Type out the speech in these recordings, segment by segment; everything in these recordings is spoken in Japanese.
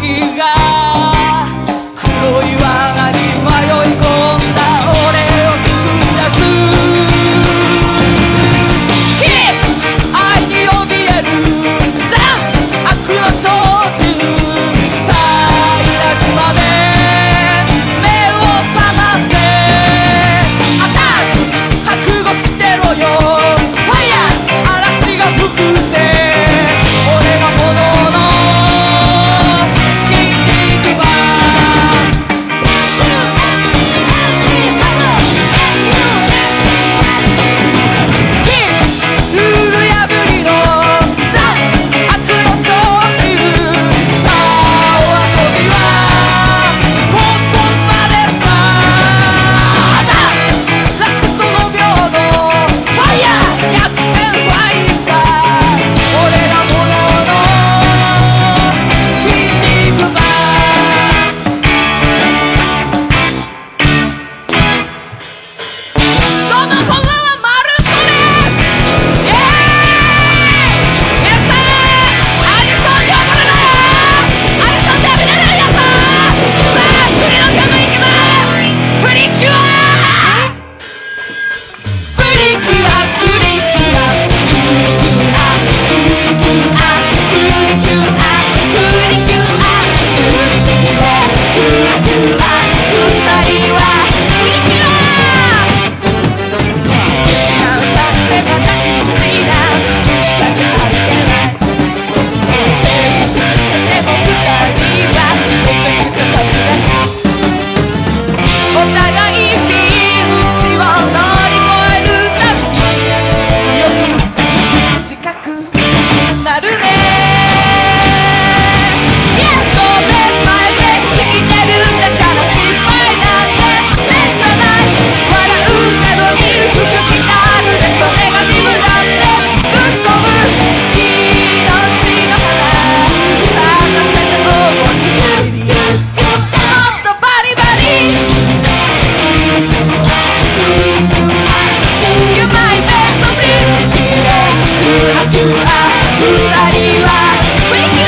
が黒い罠に迷い込んだ俺を救い出す愛に怯えるザ・悪の超人さあ稲妻で目を覚ませアタック覚悟してろよファイヤー嵐が吹くぜ俺が炎の筋肉マンルール破りのザ・悪の超人さあお遊びは根本までさラスト5秒のファイヤー逆転ファイター俺らものの筋肉マンどうもこんばんは、マルコです。イエーイ皆さん、アニソン呼ばれろよアニソンで見れるやつさあ、次の曲いきますプリキュアプリキュアプリキュアプリキュアプリキュアプリキュアプリキュアプリキュアプリキュア二人はプリキュア一番さってまた一なぶっちゃけありえない制服着てても二人はめちゃくちゃ飛び出しお互いピンチを乗り越えるたび強く近くなるね Yes, go best my best 聞いてるんだから失敗なんてめっちゃない笑うけどに服着たるでしょネガティブだってぶっ飛ぶ命の花咲かせて思い出もっとバリバリ You're my best friend キュアキュア二人はプリキュア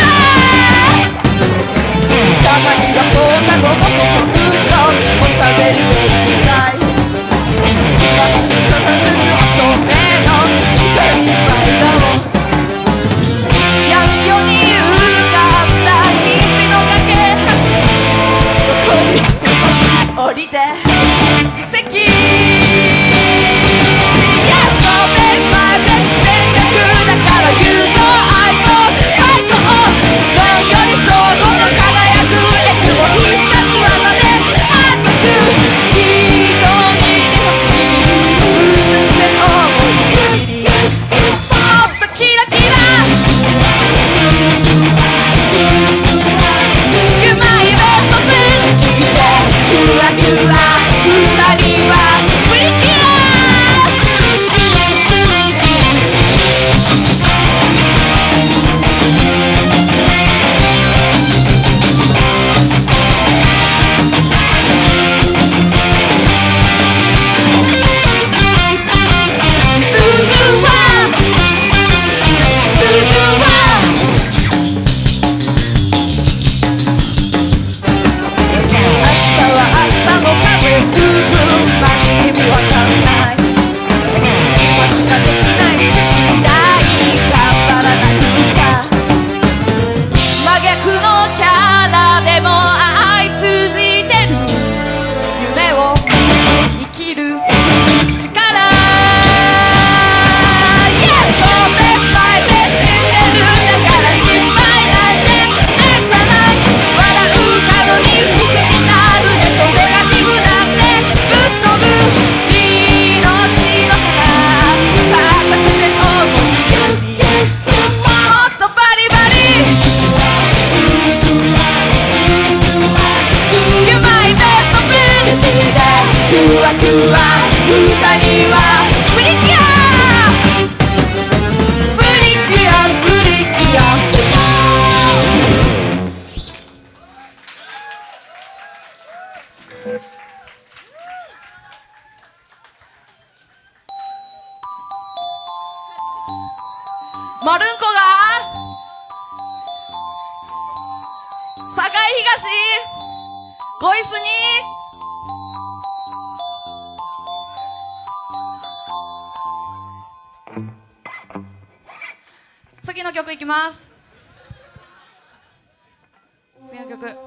たまには放課後の僕とおしゃべりできない今すぐ話せる乙女の光ファイダを闇夜に浮かんだ虹の架け橋横に降りて奇跡 Yes, go best my best 全力だから友情愛情最高どんより勝負の輝くエクを必殺技で熱く瞳に星映して思い切りもっとキラキラ You're my best friend キュアキュア二人はプリキュアマルンコが東ご椅子に。次の曲いきます。次の曲、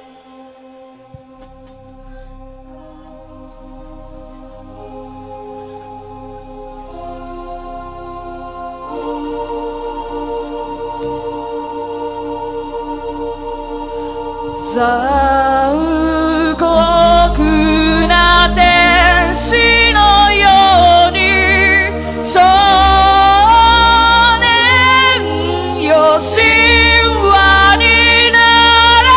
残酷な天使のように少年よ神話になれ。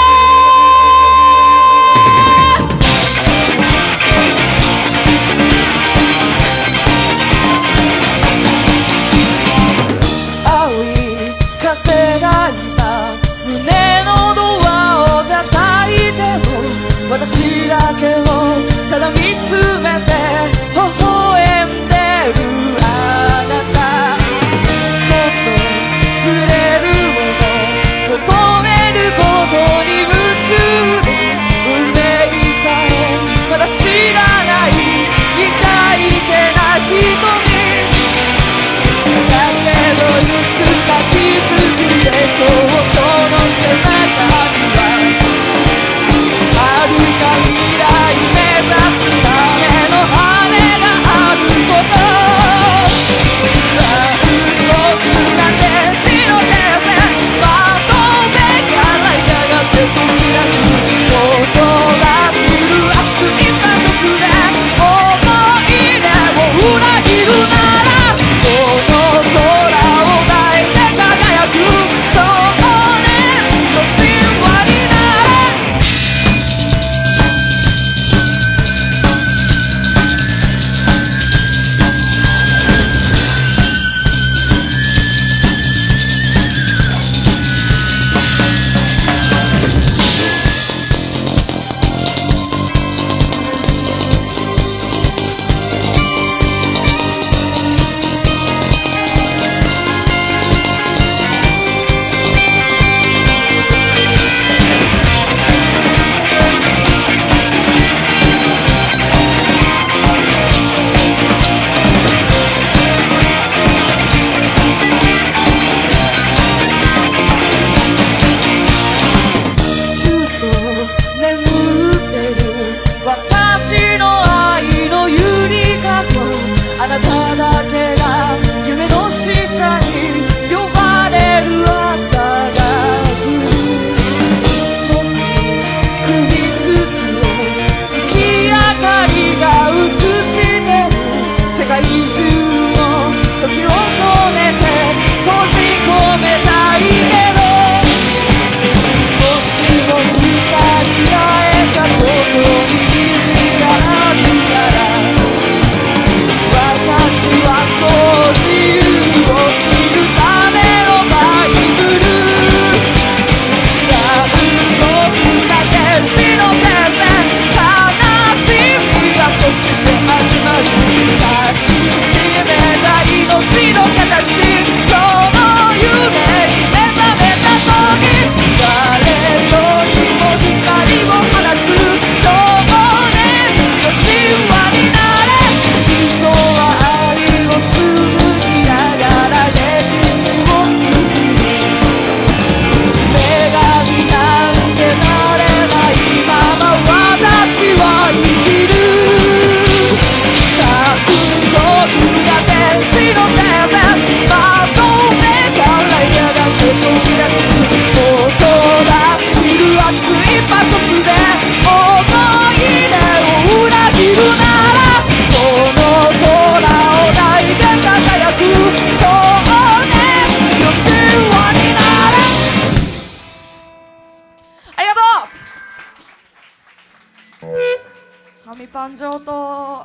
青い風が今胸のドアを叩いても私だけをただ見つめて微笑んでるあなた。そっと触れるもの求めることに夢中で運命さえまだ知らない痛いけな瞳だけどいつか気づくでしょう。その背中には遥か未来目指すための羽があること。残酷な天使の手線まとめからやがて飛び出す音がする熱いパトスで思い出を裏切るならこの空を抱いて輝く少年の神話になれ。私の愛のゆりかごあなただけが夢の使者に呼ばれる朝が来る。もし首筋を月明かりが映してる世界中の時を止めて閉じ込めたいけどもしも二人会えたことに私はそう自由を知るためのバイブル。残酷な天使の手線悲しみがそして始まる。抱きしめた命の形その夢に目覚めた時誰よりも光を放つ少年の神話になれ。人は愛を紡ぎながら歴史を作る。女神なんてなれないまま私は生きる。残酷な天使の手線まとめからやがて飛び出す音がしる熱いパトスで思い出を裏切るならこの空を抱いて輝く少年よ神話になれ。ありがとう。ハミパン上等。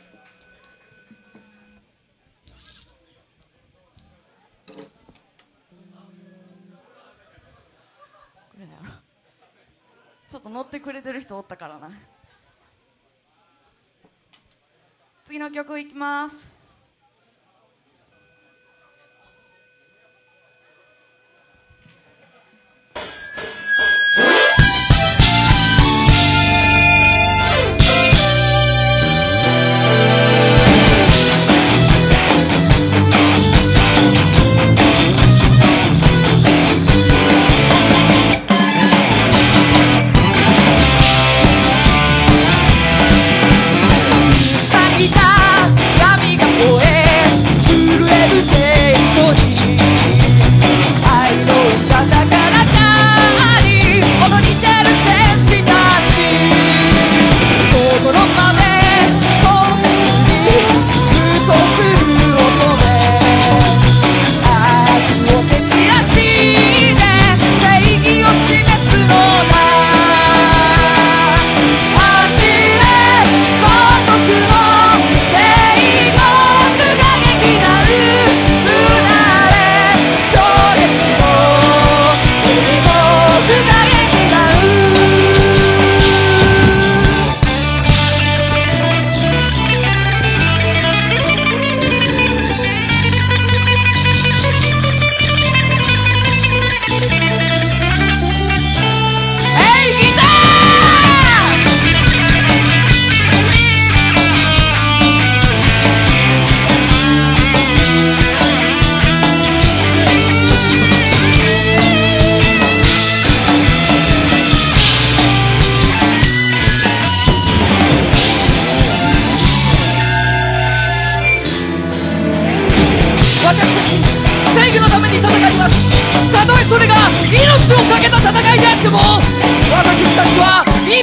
ちょっと乗ってくれてる人おったからな。次の曲いきます。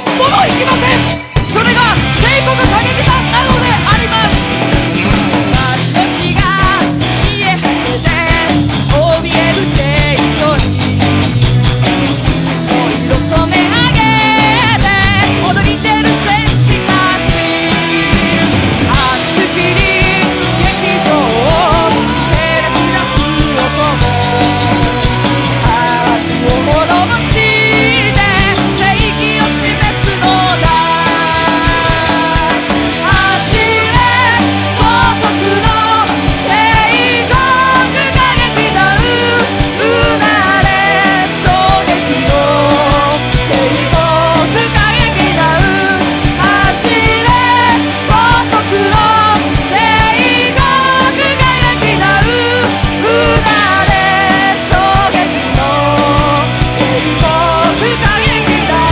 一歩も行きません。それが帝国歌劇団なのであります。街の火が消え果てて怯えるゲートに色染め上げて踊り出る戦士たち、熱きに劇場を照らし出す音も悪を滅ぼして正義を示すのだ。走れ高速の帝国歌劇団、うなれ衝撃の帝国歌劇団、走れ高速の帝国歌劇団、うなれ衝撃の帝国歌劇団。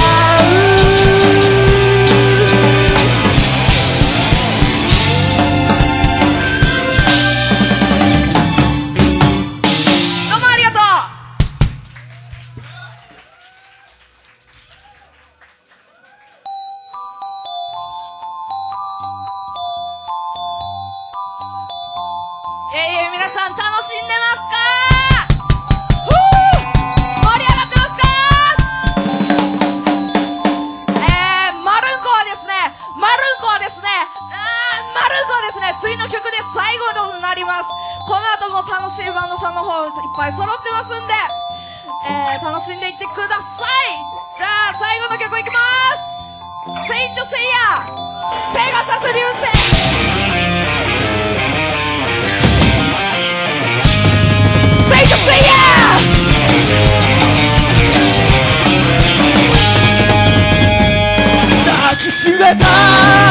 どうもありがとう。皆さん楽しんでますか？盛り上がってますか？マルンコはですね、次の曲で最後となります。この後も楽しいバンドさんの方いっぱい揃ってますんで、楽しんでいってください。じゃあ最後の曲いきます。セイントセイヤペガサス流星。セイントセイヤ抱きしめた